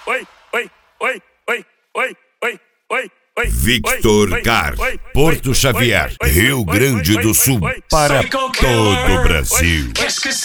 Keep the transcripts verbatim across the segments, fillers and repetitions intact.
Victor Car, Porto Xavier, Rio Grande do Sul, para todo o Brasil.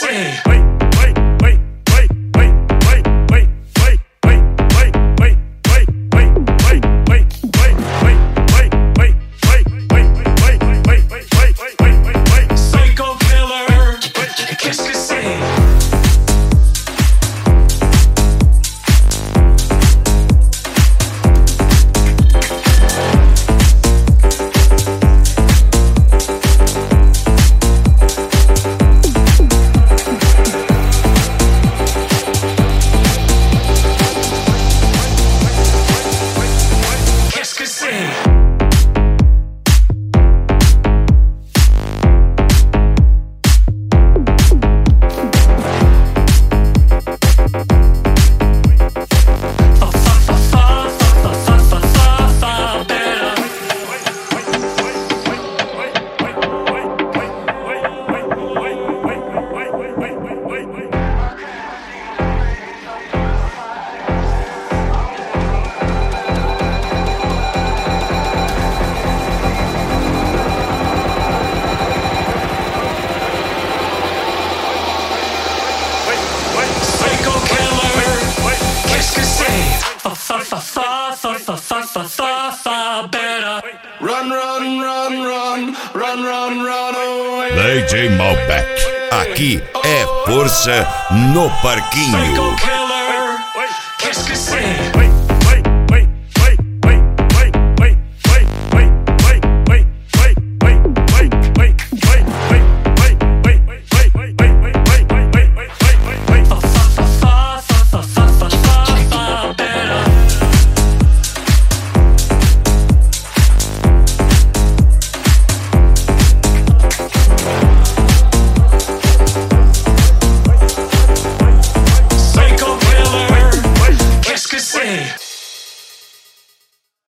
Run, run, run, run, run, run, run away. D J Malbec, aqui é força no parquinho. Psycho killer, qu'est-ce que c'est?